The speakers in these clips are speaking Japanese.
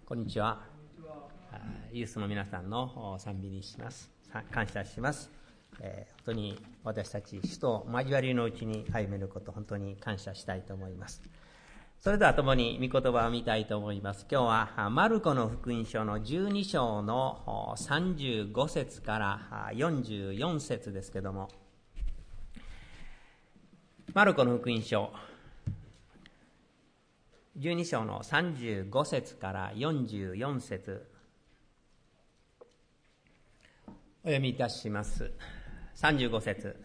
こんにちは。ユースの皆さんの賛美にします。感謝します。本当に私たち主と交わりのうちに歩めること、本当に感謝したいと思います。それでは共に御言葉を見たいと思います。今日はマルコの福音書の12章の35節から44節ですけども、マルコの福音書12章の35節から44節お読みいたします。35節、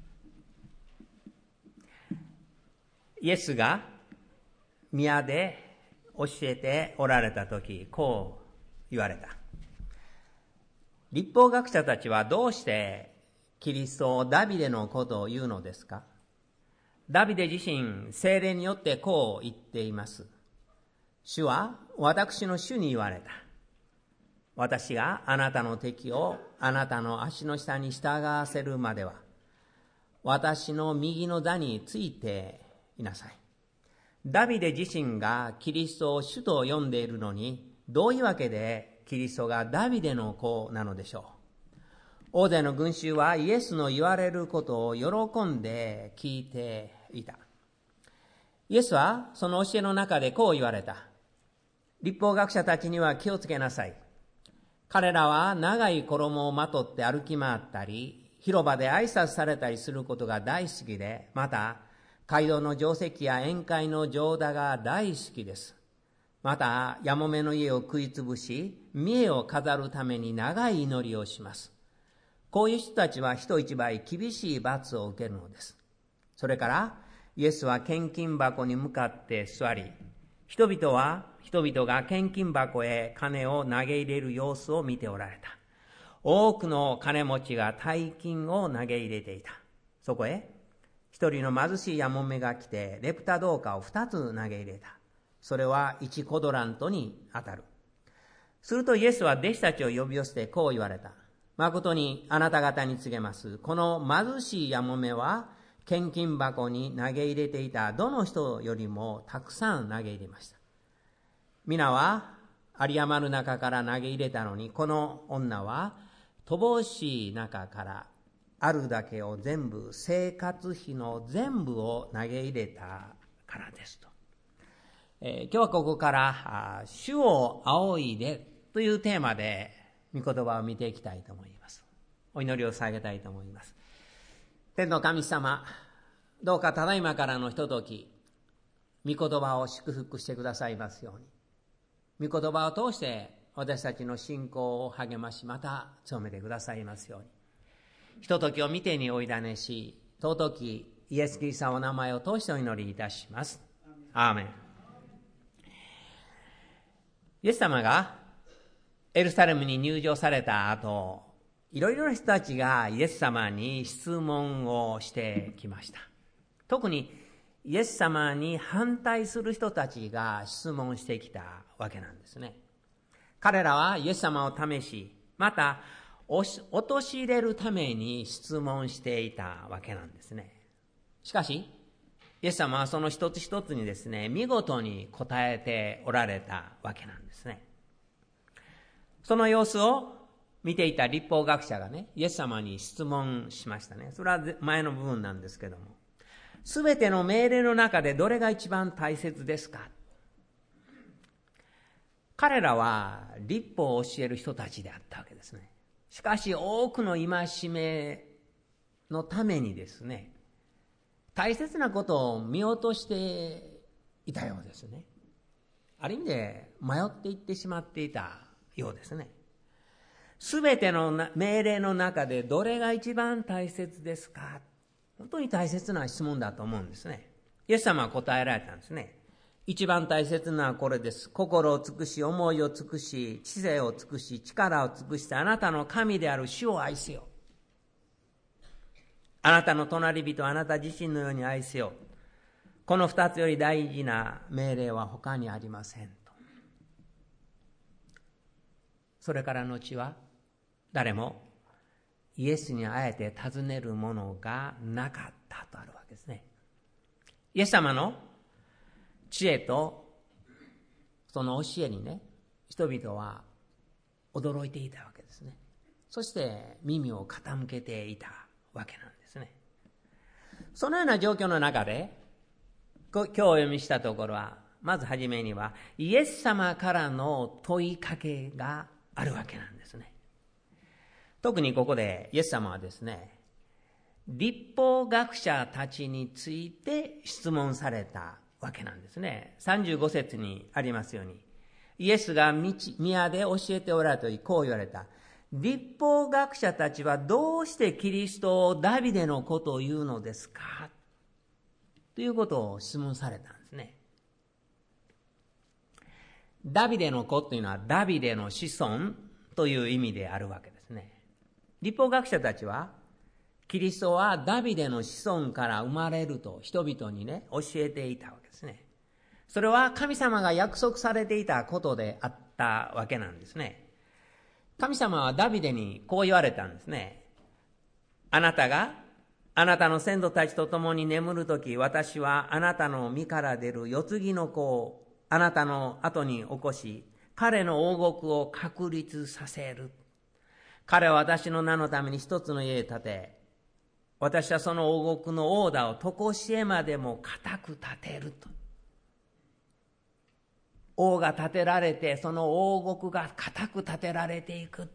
イエスが宮で教えておられたとき、こう言われた。律法学者たちはどうしてキリストをダビデのことを言うのですか？ダビデ自身、聖霊によってこう言っています。主は私の主に言われた。私があなたの敵をあなたの足の下に従わせるまでは、私の右の座についていなさい。ダビデ自身がキリストを主と呼んでいるのに、どういうわけでキリストがダビデの子なのでしょう。大勢の群衆はイエスの言われることを喜んで聞いていた。イエスはその教えの中でこう言われた。律法学者たちには気をつけなさい。彼らは長い衣をまとって歩き回ったり、広場で挨拶されたりすることが大好きで、また街道の定石や宴会の上座が大好きです。またやもめの家を食いつぶし、見栄を飾るために長い祈りをします。こういう人たちは人一倍厳しい罰を受けるのです。それからイエスは献金箱に向かって座り、人々が献金箱へ金を投げ入れる様子を見ておられた。多くの金持ちが大金を投げ入れていた。そこへ一人の貧しいやもめが来てレプタ銅貨を2つ投げ入れた。それは1コドラントに当たる。するとイエスは弟子たちを呼び寄せてこう言われた。誠にあなた方に告げます。この貧しいやもめは献金箱に投げ入れていたどの人よりもたくさん投げ入れました。皆は有り余る中から投げ入れたのに、この女は乏しい中からあるだけを全部、生活費の全部を投げ入れたからですと。今日はここから主を仰いでというテーマで御言葉を見ていきたいと思います。お祈りを捧げたいと思います。天の神様、どうかただいまからのひととき、御言葉を祝福してくださいますように。御言葉を通して私たちの信仰を励まし、また強めてくださいますように。ひとときを見てにおいだねし、尊きイエス・キリストのお名前を通してお祈りいたします。アーメン。イエス様がエルサレムに入場された後、いろいろな人たちがイエス様に質問をしてきました。特にイエス様に反対する人たちが質問してきたわけなんですね。彼らはイエス様を試し、また陥れるために質問していたわけなんですね。しかしイエス様はその一つ一つにですね、見事に答えておられたわけなんですね。その様子を見ていた律法学者がね、イエス様に質問しましたね。それは前の部分なんですけども、すべての命令の中でどれが一番大切ですか？彼らは律法を教える人たちであったわけですね。しかし多くの戒めのためにですね、大切なことを見落としていたようですね。ある意味で迷っていってしまっていたようですね。すべての命令の中でどれが一番大切ですか？本当に大切な質問だと思うんですね。イエス様は答えられたんですね。一番大切なのはこれです。心を尽くし、思いを尽くし、知性を尽くし、力を尽くしてあなたの神である主を愛せよ。あなたの隣人をあなた自身のように愛せよ。この二つより大事な命令は他にありませんと。それから後は誰もイエスにあえて尋ねるものがなかったとあるわけですね。イエス様の知恵とその教えにね、 人々は驚いていたわけですね。そして耳を傾けていたわけなんですね。そのような状況の中で、今日お読みしたところは、まずはじめにはイエス様からの問いかけがあるわけなんですね。特にここでイエス様はですね、律法学者たちについて質問されたわけなんですね。35節にありますように、イエスが宮で教えておられたとき、こう言われた。律法学者たちはどうしてキリストをダビデの子というのですかということを質問されたんですね。ダビデの子というのはダビデの子孫という意味であるわけですね。律法学者たちはキリストはダビデの子孫から生まれると人々にね、教えていたわけですね。それは神様が約束されていたことであったわけなんですね。神様はダビデにこう言われたんですね。あなたがあなたの先祖たちと共に眠るとき、私はあなたの身から出る世継ぎの子をあなたの後に起こし、彼の王国を確立させる。彼は私の名のために一つの家を建て、私はその王国の王座を常しえまでも固く立てると。王が建てられて、その王国が固く建てられていく。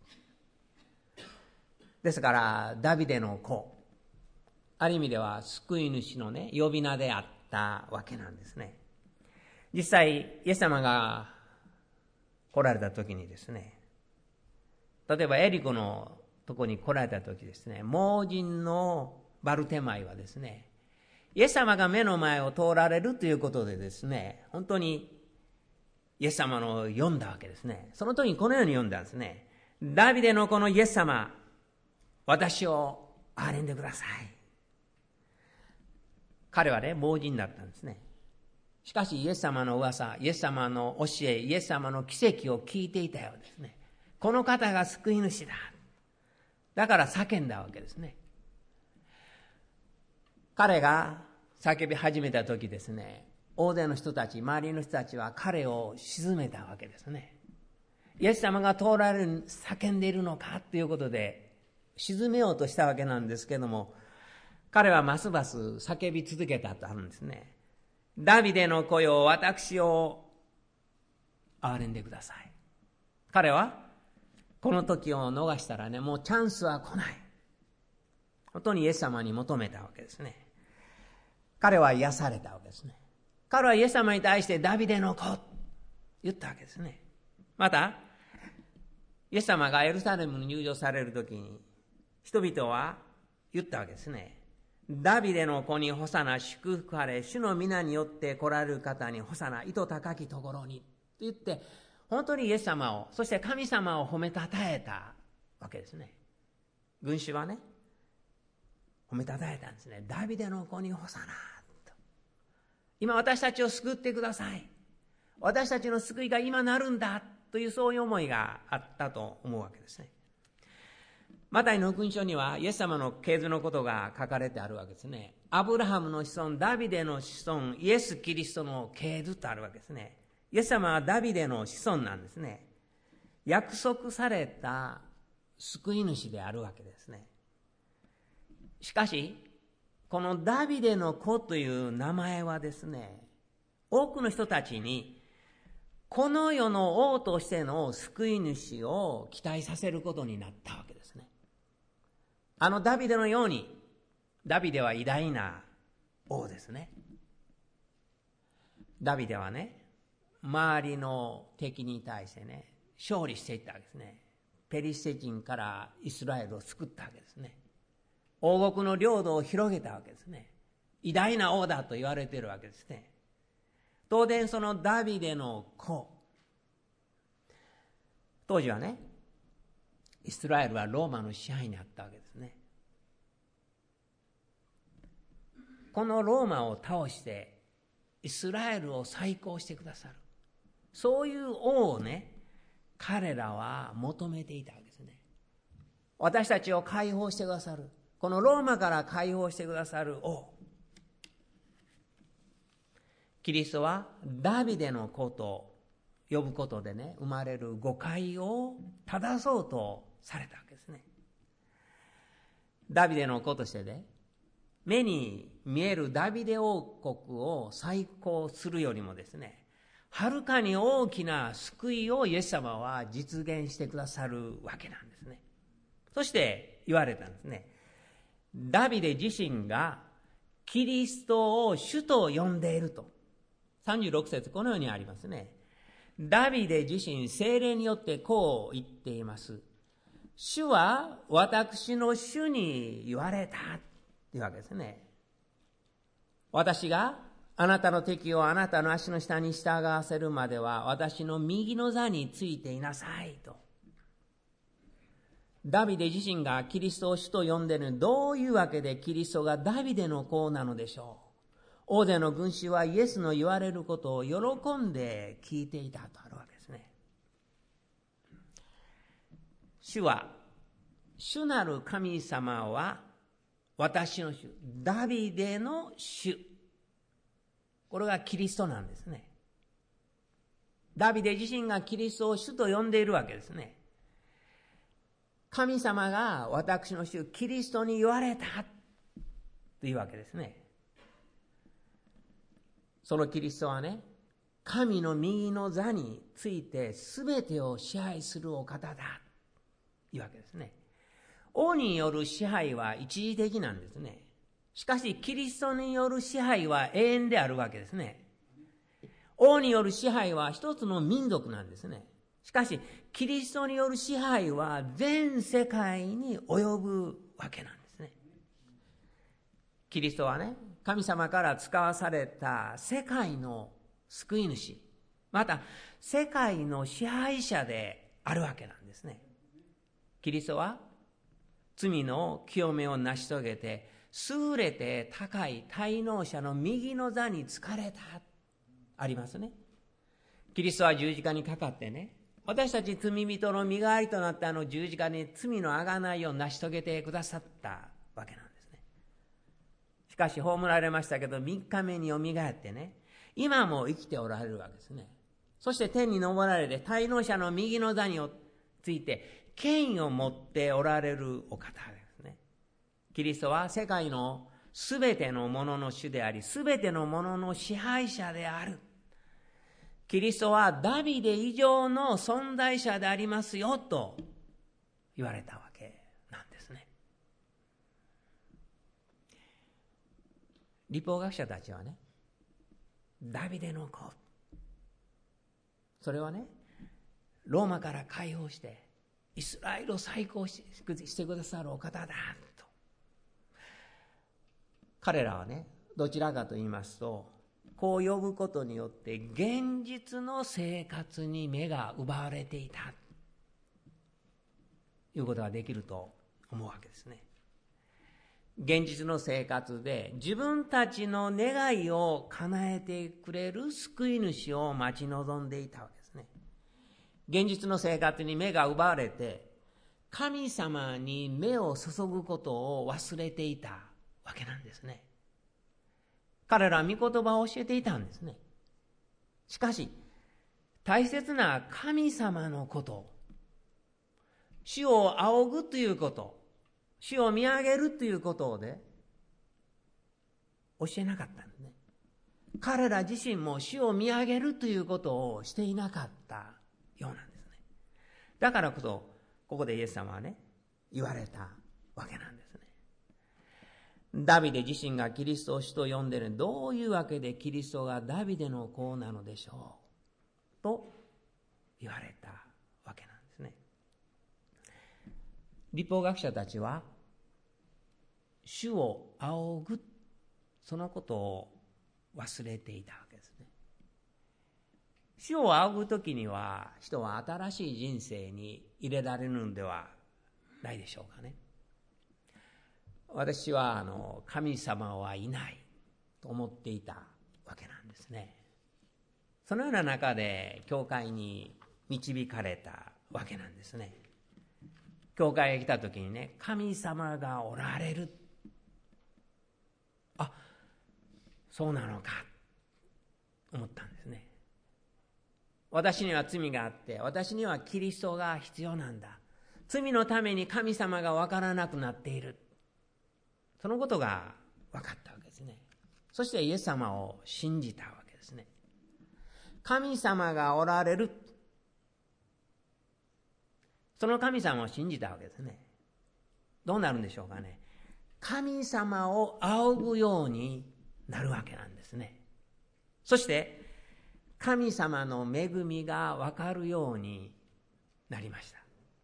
ですからダビデの子、ある意味では救い主のね、呼び名であったわけなんですね。実際イエス様が来られた時にですね、例えばエリコのとこに来られた時ですね、盲人のバルテマイはですね、イエス様が目の前を通られるということでですね、本当にイエス様の読んだわけですね。その時にこのように読んだんですね。ダビデのこのイエス様、私を憐れんでください。彼はね、盲人だったんですね。しかしイエス様の噂、イエス様の教え、イエス様の奇跡を聞いていたようですね。この方が救い主だ。だから叫んだわけですね。彼が叫び始めた時ですね、大勢の人たち、周りの人たちは彼を鎮めたわけですね。イエス様が通られる、叫んでいるのかということで鎮めようとしたわけなんですけども、彼はますます叫び続けたとあるんですね。ダビデの子よ、私を憐れんでください。彼はこの時を逃したらね、もうチャンスは来ない。本当にイエス様に求めたわけですね。彼は癒されたわけですね。彼はイエス様に対してダビデの子言ったわけですね。またイエス様がエルサレムに入場される時に人々は言ったわけですね。ダビデの子にホサナ、祝福あれ、主の皆によって来られる方にホサナ、糸高きところにと言って、本当にイエス様を、そして神様を褒めたたえたわけですね。群衆はね、褒めたたえたんですね。ダビデの子にホサナと。今私たちを救ってください。私たちの救いが今なるんだというそういう思いがあったと思うわけですね。マタイの福音書にはイエス様の系図のことが書かれてあるわけですね。アブラハムの子孫、ダビデの子孫、イエス・キリストの系図とあるわけですね。イエス様はダビデの子孫なんですね。約束された救い主であるわけですね。しかしこのダビデの子という名前はですね、多くの人たちにこの世の王としての救い主を期待させることになったわけですね。あのダビデのように、ダビデは偉大な王ですね。ダビデはね、周りの敵に対してね、勝利していったわけですね。ペリシテ人からイスラエルを救ったわけですね。王国の領土を広げたわけですね。偉大な王だと言われているわけですね。当然そのダビデの子、当時はね、イスラエルはローマの支配にあったわけですね。このローマを倒してイスラエルを再興してくださる、そういう王をね、彼らは求めていたわけですね。私たちを解放してくださる、このローマから解放してくださる王、キリストはダビデの子と呼ぶことでね、生まれる誤解を正そうとされたわけですね。ダビデの子としてね、目に見えるダビデ王国を再興するよりもですね、はるかに大きな救いをイエス様は実現してくださるわけなんですね。そして言われたんですね。ダビデ自身がキリストを主と呼んでいると。36節このようにありますね。ダビデ自身聖霊によってこう言っています。主は私の主に言われたっていうわけですね。私があなたの敵をあなたの足の下に従わせるまでは私の右の座についていなさいと。ダビデ自身がキリストを主と呼んでいるのにどういうわけでキリストがダビデの子なのでしょう。大勢の群衆はイエスの言われることを喜んで聞いていたとあるわけですね。主なる神様は私の主、ダビデの主。これがキリストなんですね。ダビデ自身がキリストを主と呼んでいるわけですね。神様が私の主キリストに言われたというわけですね。そのキリストはね、神の右の座について全てを支配するお方だというわけですね。王による支配は一時的なんですね。しかしキリストによる支配は永遠であるわけですね。王による支配は一つの民族なんですね。しかしキリストによる支配は全世界に及ぶわけなんですね。キリストはね、神様から使わされた世界の救い主、また世界の支配者であるわけなんですね。キリストは罪の清めを成し遂げて優れて高い滞納者の右の座に就かれたありますね。キリストは十字架にかかってね、私たち罪人の身代わりとなった十字架に罪の贖いを成し遂げてくださったわけなんですね。しかし葬られましたけど3日目によみがえってね、今も生きておられるわけですね。そして天に昇られて滞納者の右の座について権威を持っておられるお方ですね。キリストは世界のすべてのものの主であり、すべてのものの支配者である。キリストはダビデ以上の存在者でありますよと言われたわけなんですね。律法学者たちはね、ダビデの子、それはね、ローマから解放してイスラエルを再興してくださるお方だと。彼らはね、どちらかと言いますと、こう呼ぶことによって現実の生活に目が奪われていたということができると思うわけですね。現実の生活で自分たちの願いを叶えてくれる救い主を待ち望んでいたわけですね。現実の生活に目が奪われて神様に目を注ぐことを忘れていたわけなんですね。彼らは御言葉を教えていたんですね。しかし大切な神様のこと、主を仰ぐということ、主を見上げるということをね、教えなかったんですね。彼ら自身も主を見上げるということをしていなかったようなんですね。だからこそここでイエス様はね、言われたわけなんですね。ダビデ自身がキリストを主と呼んでいるのに、どういうわけでキリストがダビデの子なのでしょうと言われたわけなんですね。律法学者たちは主を仰ぐ、そのことを忘れていたわけですね。主を仰ぐときには人は新しい人生に入れられるのではないでしょうかね。私は神様はいないと思っていたわけなんですね。そのような中で教会に導かれたわけなんですね。教会へ来た時にね、神様がおられる、あ、そうなのか思ったんですね。 私には罪があって、私にはキリストが必要なんだ。罪のために神様が分からなくなっている。そのことが分かったわけですね。そしてイエス様を信じたわけですね。神様がおられる。その神様を信じたわけですね。どうなるんでしょうかね。神様を仰ぐようになるわけなんですね。そして神様の恵みが分かるようになりました。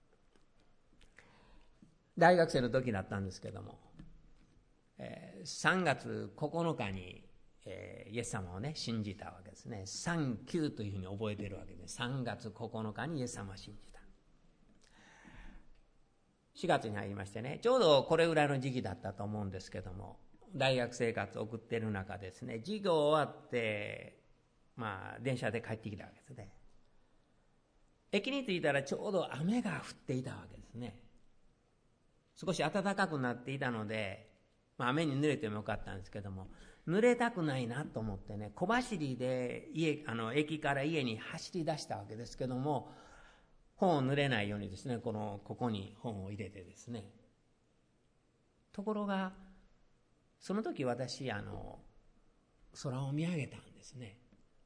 大学生の時だったんですけども、3月9日に、イエス様をね信じたわけですね。39というふうに覚えているわけで、3月9日にイエス様を信じた。4月に入りましてね、ちょうどこれぐらいの時期だったと思うんですけども、大学生活を送っている中ですね、授業終わって電車で帰ってきたわけですね。駅に着いたらちょうど雨が降っていたわけですね。少し暖かくなっていたので、雨に濡れてもよかったんですけども、濡れたくないなと思ってね、小走りで駅から家に走り出したわけですけども、本を濡れないようにですね、ここに本を入れてですね。ところがその時私空を見上げたんですね。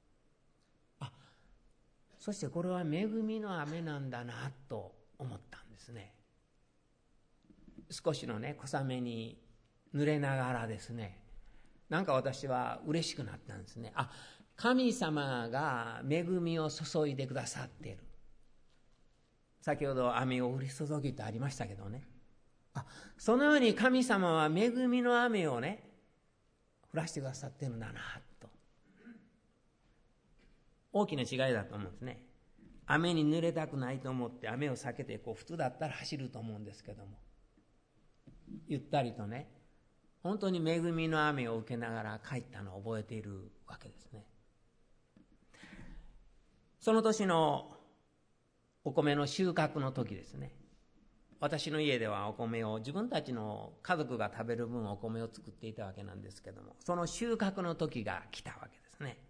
そしてこれは恵みの雨なんだなと思ったんですね。少しのね小雨に濡れながらですね、なんか私は嬉しくなったんですね。神様が恵みを注いでくださっている。先ほど雨を降り注ぎとありましたけどね、そのように神様は恵みの雨をね降らしてくださっているんだなと。大きな違いだと思うんですね。雨に濡れたくないと思って雨を避けて普通だったら走ると思うんですけども、ゆったりとね本当に恵みの雨を受けながら帰ったのを覚えているわけですね。その年のお米の収穫の時ですね、私の家ではお米を自分たちの家族が食べる分お米を作っていたわけなんですけども、その収穫の時が来たわけですね。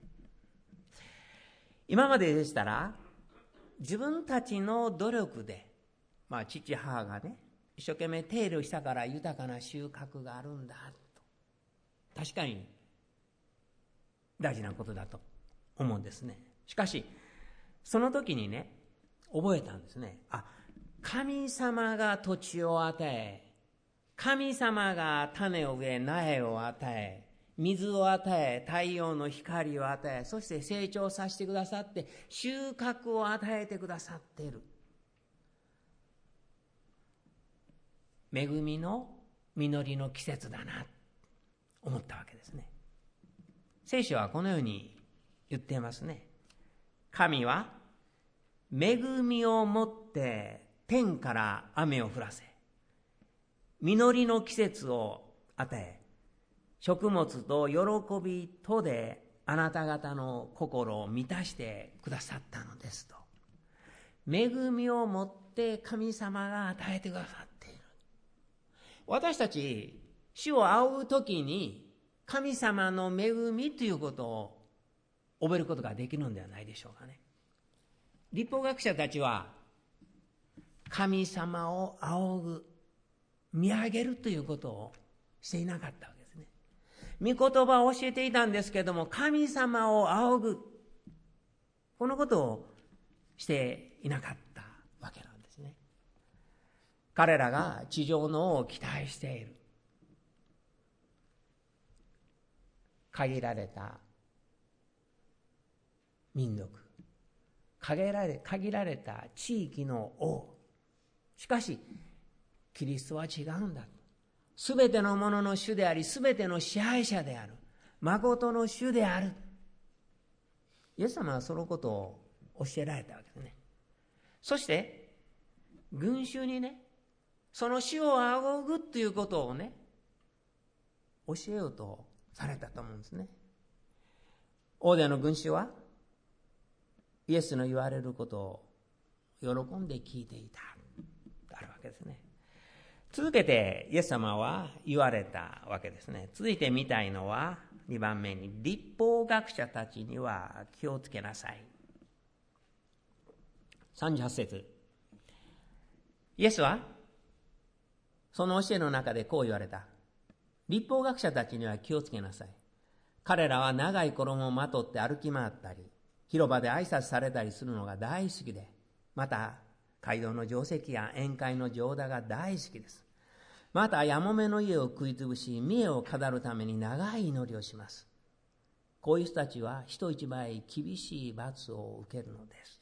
今まででしたら自分たちの努力で、父母がね一生懸命手入れをしたから豊かな収穫があるんだと、確かに大事なことだと思うんですね。しかしその時にね覚えたんですね。神様が土地を与え、神様が種を植え苗を与え、水を与え、太陽の光を与え、そして成長させてくださって収穫を与えてくださっている。恵みの実りの季節だなと思ったわけですね。聖書はこのように言っていますね。神は恵みをもって天から雨を降らせ、実りの季節を与え、食物と喜びとであなた方の心を満たしてくださったのですと。恵みをもって神様が与えてくださっている。私たち主を仰ぐときに神様の恵みということを覚えることができるのではないでしょうかね。律法学者たちは神様を仰ぐ、見上げるということをしていなかったわけですね。御言葉を教えていたんですけども、神様を仰ぐ、このことをしていなかったわけなんですね。彼らが地上の王を期待している。限られた民族、限られた地域の王。しかしキリストは違うんだ。すべてのものの主であり、すべての支配者である、誠の主である。イエス様はそのことを教えられたわけですね。そして群衆にね、その主を仰ぐということをね教えようとされたと思うんですね。大勢の群衆はイエスの言われることを喜んで聞いていたとあるわけですね。続けてイエス様は言われたわけですね。続いて見たいのは2番目に、律法学者たちには気をつけなさい。 38節。イエスはその教えの中でこう言われた。律法学者たちには気をつけなさい。彼らは長い衣をまとって歩き回ったり、広場で挨拶されたりするのが大好きで、また街道の定石や宴会の上座が大好きです。またやもめの家を食いつぶし、見栄を飾るために長い祈りをします。こういう人たちは人一倍厳しい罰を受けるのですと。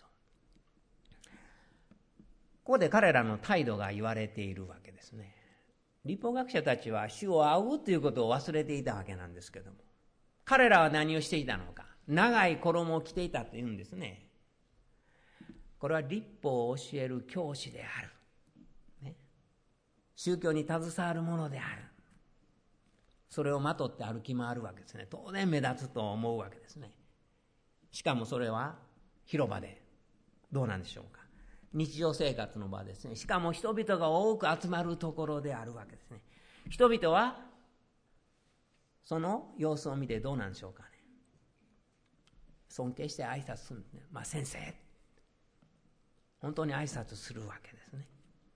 ここで彼らの態度が言われているわけですね。律法学者たちは主を仰ぐということを忘れていたわけなんですけども、彼らは何をしていたのか。長い衣を着ていたというんですね。これは律法を教える教師である、ね、宗教に携わるものである。それをまとって歩き回るわけですね。当然目立つと思うわけですね。しかもそれは広場で、どうなんでしょうか。日常生活の場ですね。しかも人々が多く集まるところであるわけですね。人々はその様子を見てどうなんでしょうかね。尊敬して挨拶するんですね。先生、本当に挨拶するわけですね。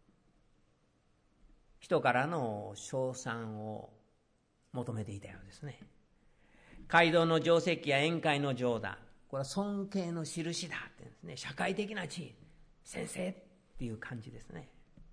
人からの称賛を求めていたようですね。街道の定石や宴会の上座、これは尊敬の印だって言うんですね。社会的な地位、先生っていう感じですね。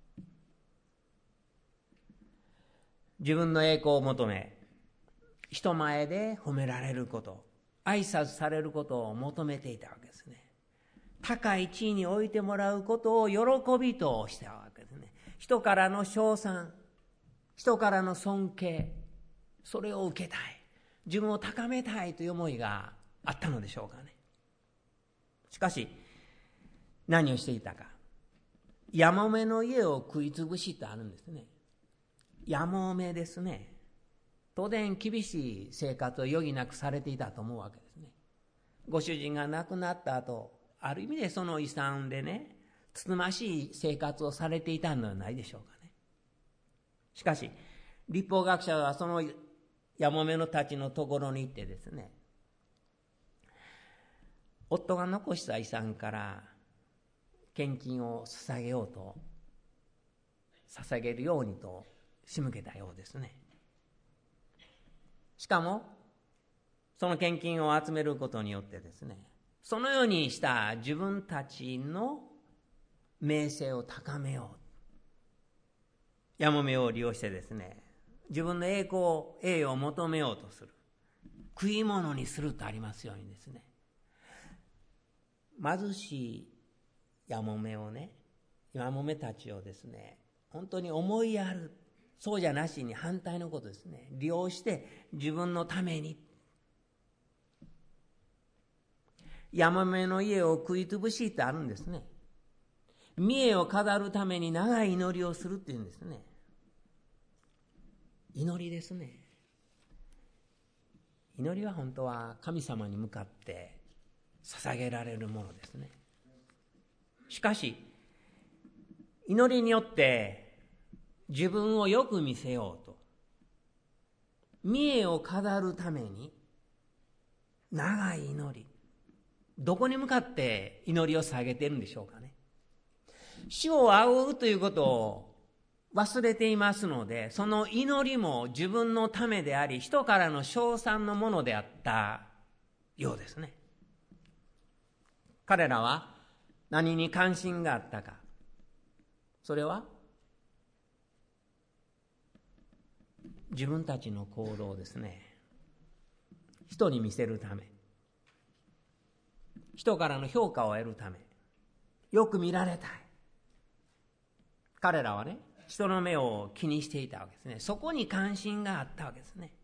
自分の栄光を求め、人前で褒められること、挨拶されることを求めていたわけですね。高い地位に置いてもらうことを喜びとしたわけですね。人からの称賛、人からの尊敬、それを受けたい、自分を高めたいという思いがあったのでしょうかね。しかし何をしていたか。やもめの家を食いつぶしとあるんですね。やもめですね。当然厳しい生活を余儀なくされていたと思うわけですね。ご主人が亡くなった後、ある意味でその遺産でね、つつましい生活をされていたのではないでしょうかね。しかし律法学者はそのやもめのたちのところに行ってですね、夫が残した遺産から献金を捧げようと、捧げるようにと仕向けたようですね。しかもその献金を集めることによってですね、そのようにした自分たちの名声を高めよう、やもめを利用してですね、自分の栄光栄誉を求めようとする、食い物にするとありますようにですね、貧しいやもめをね、やもめたちをですね、本当に思いやる、そうじゃなしに反対のことですね、利用して自分のために、やもめの家を食いつぶしってあるんですね。見栄を飾るために長い祈りをするっていうんですね。祈りですね。祈りは本当は神様に向かって捧げられるものですね。しかし祈りによって自分をよく見せようと、見栄を飾るために長い祈り、どこに向かって祈りを下げているんでしょうかね。主を仰ぐということを忘れていますので、その祈りも自分のためであり、人からの称賛のものであったようですね。彼らは何に関心があったか。それは自分たちの行動ですね。人に見せるため、人からの評価を得るため、よく見られたい。彼らはね、人の目を気にしていたわけですね。そこに関心があったわけですね。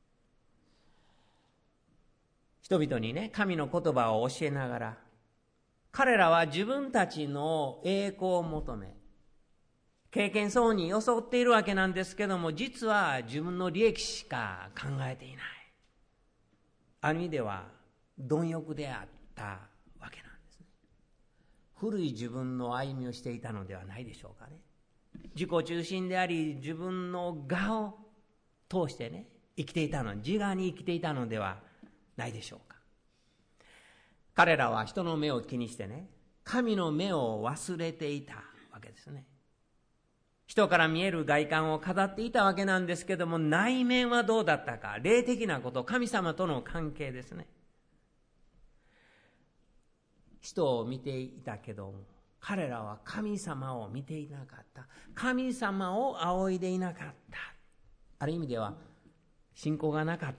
人々にね、神の言葉を教えながら、彼らは自分たちの栄光を求め、経験そうに装っているわけなんですけども、実は自分の利益しか考えていない。ある意味では貪欲であったわけなんですね。古い自分の歩みをしていたのではないでしょうかね。自己中心であり、自分の我を通してね、生きていたの、自我に生きていたのではないでしょうか。彼らは人の目を気にしてね、 神の目を忘れていたわけですね。人から見える外観を飾っていたわけなんですけども、内面はどうだったか。霊的なこと、神様との関係ですね。人を見ていたけども、彼らは神様を見ていなかった。神様を仰いでいなかった。ある意味では信仰がなかった。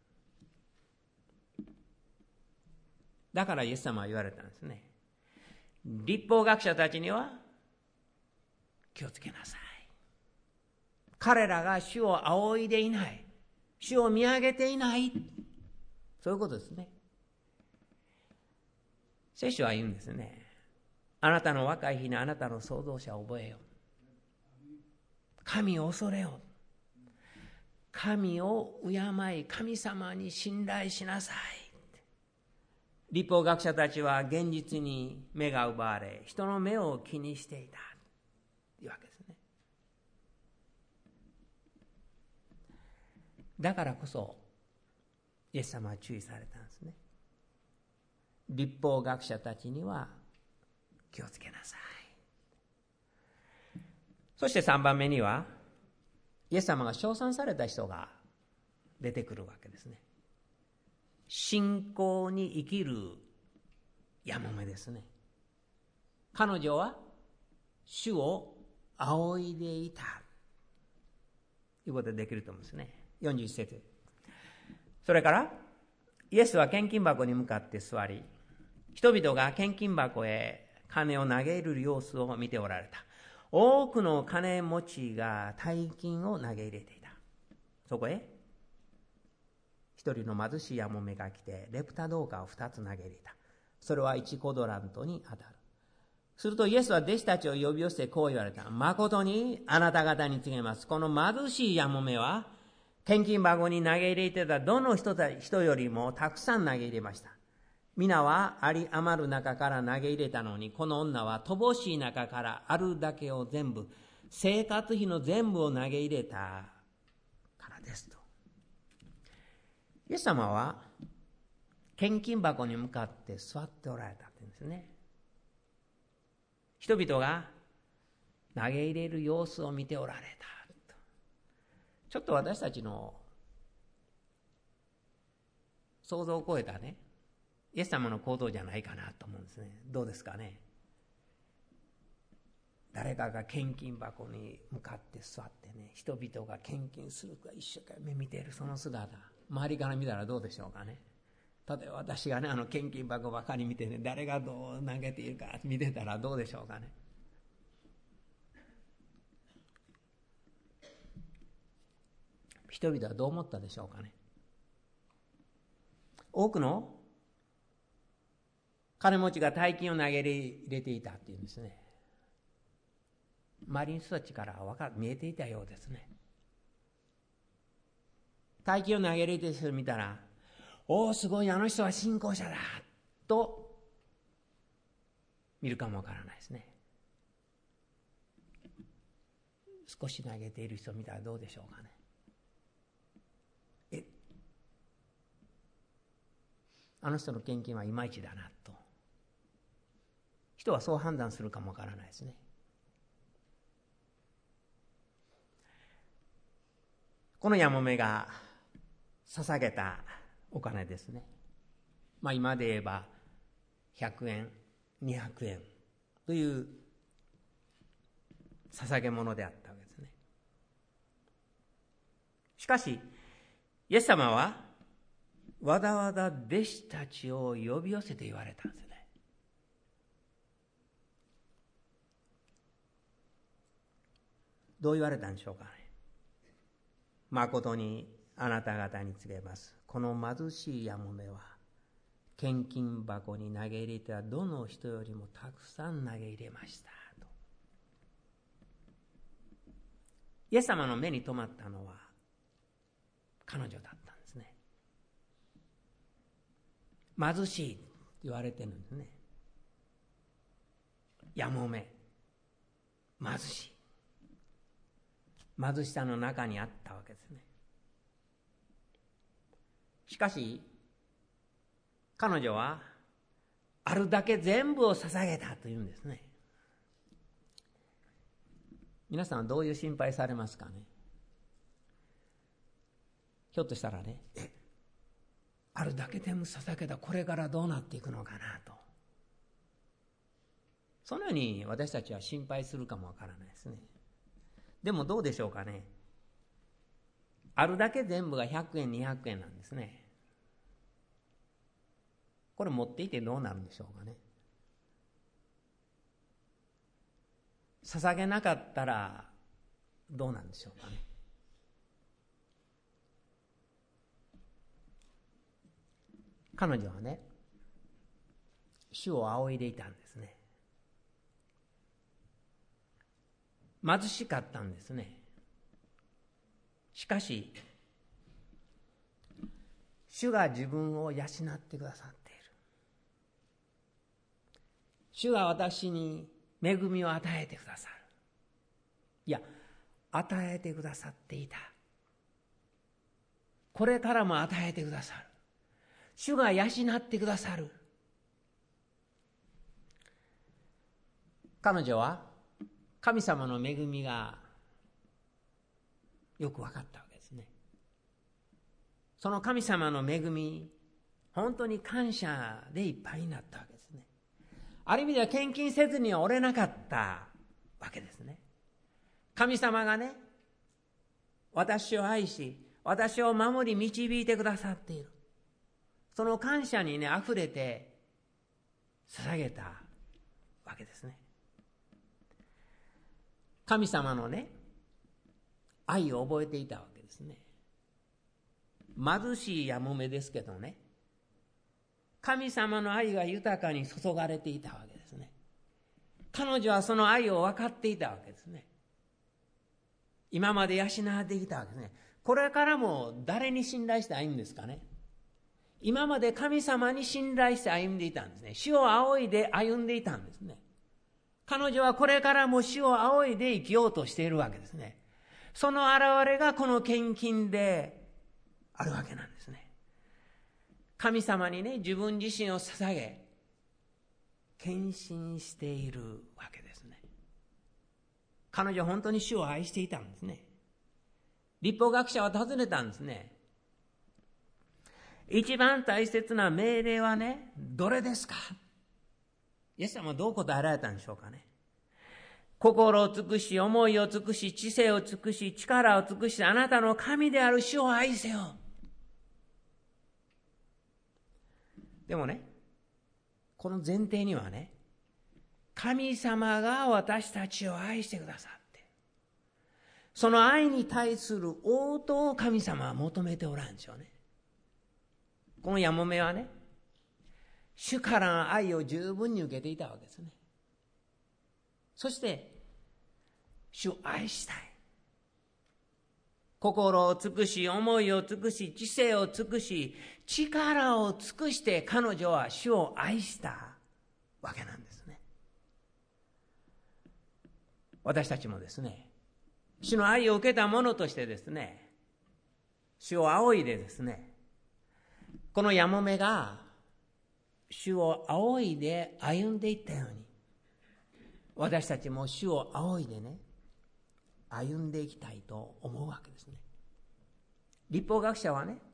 だからイエス様は言われたんですね。律法学者たちには気をつけなさい。彼らが主を仰いでいない、主を見上げていない、そういうことですね。聖書は言うんですね。あなたの若い日にあなたの創造者を覚えよ。神を恐れよ。神を敬い、神様に信頼しなさい。律法学者たちは現実に目が奪われ、人の目を気にしていたというわけですね。だからこそイエス様は注意されたんですね。律法学者たちには気をつけなさい。そして3番目にはイエス様が称賛された人が出てくるわけですね。信仰に生きるやもめですね。彼女は主を仰いでいたということでできると思うんですね。41節。それからイエスは献金箱に向かって座り、人々が献金箱へ金を投げ入れる様子を見ておられた。多くの金持ちが大金を投げ入れていた。そこへ一人の貧しいやもめが来てレプタ銅貨を2つ投げ入れた。それは1コドラントに当たる。するとイエスは弟子たちを呼び寄せてこう言われた。誠にあなた方に告げます。この貧しいやもめは献金箱に投げ入れてたどの人よりもたくさん投げ入れました。皆はあり余る中から投げ入れたのに、この女は乏しい中からあるだけを全部、生活費の全部を投げ入れたからですと。イエス様は献金箱に向かって座っておられたって言うんですね。人々が投げ入れる様子を見ておられたと。ちょっと私たちの想像を超えたね、イエス様の行動じゃないかなと思うんですね。どうですかね。誰かが献金箱に向かって座ってね、人々が献金するか一生懸命見ているその姿、周りから見たらどうでしょうかね。例えば私がね、献金箱ばかり見てね、誰がどう投げているか見てたらどうでしょうかね。人々はどう思ったでしょうかね。多くの金持ちが大金を投げ入れていたっていうんですね。周りの人たちから見えていたようですね。大金を投げ入れている人を見たら、おおすごい、あの人は信仰者だと見るかもわからないですね。少し投げている人を見たらどうでしょうかね。あの人の献金はいまいちだなと人はそう判断するかもわからないですね。このやもめが捧げたお金ですね。今で言えば100円200円という捧げ物であったわけですね。しかしイエス様はわざわざ弟子たちを呼び寄せて言われたんですよね。どう言われたんでしょうかね。誠にあなた方に告げます。この貧しいやもめは献金箱に投げ入れたどの人よりもたくさん投げ入れましたと。イエス様の目に留まったのは彼女だったんですね。貧しいと言われてるんですね。やもめ、貧しい、貧しさの中にあったわけですね。しかし彼女はあるだけ全部を捧げたというんですね。皆さんはどういう心配されますかね。ひょっとしたらね、あるだけ全部捧げた、これからどうなっていくのかなと、そのように私たちは心配するかもわからないですね。でもどうでしょうかね。あるだけ全部が100円200円なんですね。これ持っていてどうなるんでしょうかね。捧げなかったらどうなんでしょうかね。彼女はね、主を仰いでいたんですね。貧しかったんですね。しかし主が自分を養ってくださっている。主が私に恵みを与えてくださる。いや、与えてくださっていた。これからも与えてくださる。主が養ってくださる。彼女は神様の恵みがよく分かったわけですね。その神様の恵み、本当に感謝でいっぱいになったわけですね。ある意味では献金せずにはおれなかったわけですね。神様がね、私を愛し、私を守り導いてくださっている。その感謝にね、溢れて捧げたわけですね。神様のね、愛を覚えていたわけですね。貧しいやもめですけどね、神様の愛が豊かに注がれていたわけですね。彼女はその愛を分かっていたわけですね。今まで養ってきたわけですね。これからも誰に信頼して歩むんですかね。今まで神様に信頼して歩んでいたんですね。主を仰いで歩んでいたんですね。彼女はこれからも主を仰いで生きようとしているわけですね。その現れがこの献金であるわけなんですね。神様にね、自分自身を捧げ、献身しているわけですね。彼女は本当に主を愛していたんですね。律法学者は尋ねたんですね。一番大切な命令はね、どれですか。イエス様はどう答えられたんでしょうかね。心を尽くし、思いを尽くし、知性を尽くし、力を尽くし、あなたの神である主を愛せよ。でもね、この前提にはね、神様が私たちを愛してくださって、その愛に対する応答を神様は求めておらんでしょうね。このやもめはね、主からの愛を十分に受けていたわけですね。そして主を愛したい。心を尽くし、思いを尽くし、知性を尽くし、力を尽くして彼女は主を愛したわけなんですね。私たちもですね、主の愛を受けた者としてですね、主を仰いでですね、このやもめが主を仰いで歩んでいったように、私たちも主を仰いでね、歩んでいきたいと思うわけですね。律法学者はね、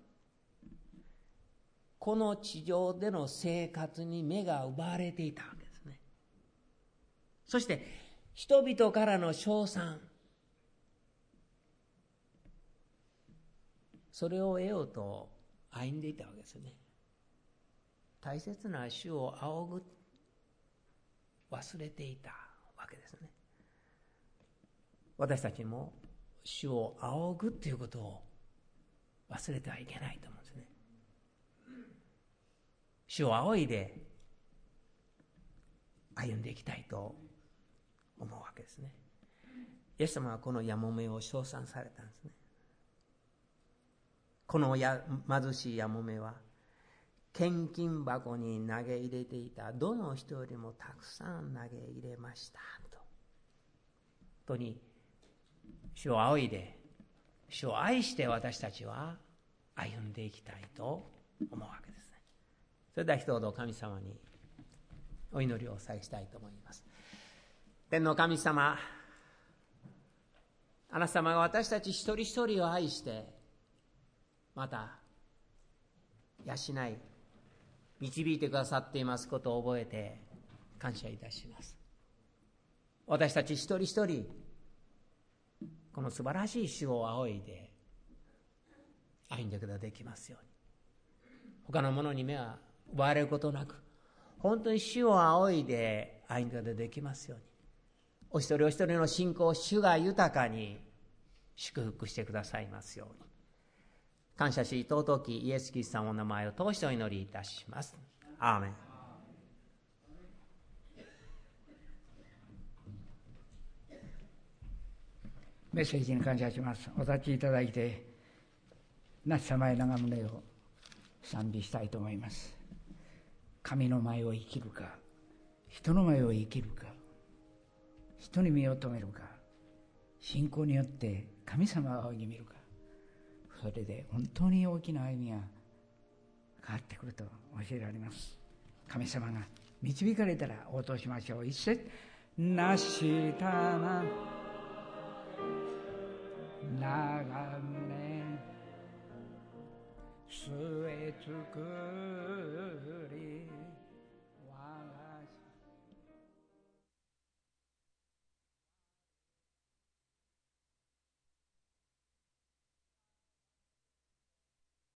この地上での生活に目が奪われていたわけですね。そして人々からの称賛、それを得ようと歩んでいたわけですよね。大切な主を仰ぐ、忘れていたわけですね。私たちも主を仰ぐということを忘れてはいけないと思うんですね。主を仰いで歩んでいきたいと思うわけですね。イエス様はこのやもめを称賛されたんですね。この貧しいやもめは献金箱に投げ入れていたどの人よりもたくさん投げ入れましたと。本当に主を仰いで、主を愛して私たちは歩んでいきたいと思うわけですね。それでは一言神様にお祈りをさえしたいと思います。天の神様、あなた様が私たち一人一人を愛して、また養い導いてくださっていますことを覚えて感謝いたします。私たち一人一人、この素晴らしい主を仰いで歩んでいくことができますように。他のものに目は奪われることなく、本当に主を仰いで歩んでいくことができますように。お一人お一人の信仰を主が豊かに祝福してくださいますように。感謝し尊きイエス・キリスト様の名前を通してお祈りいたします。アーメン。 メッセージに感謝します。お立ちいただいて、那智様へ長宗を賛美したいと思います。神の前を生きるか、人の前を生きるか、人に身を留めるか、信仰によって神様を仰ぎ見るか、それで本当に大きな歩みが変わってくると教えられます。神様が導かれたら応答しましょう。一節、なしたま長宗据え作り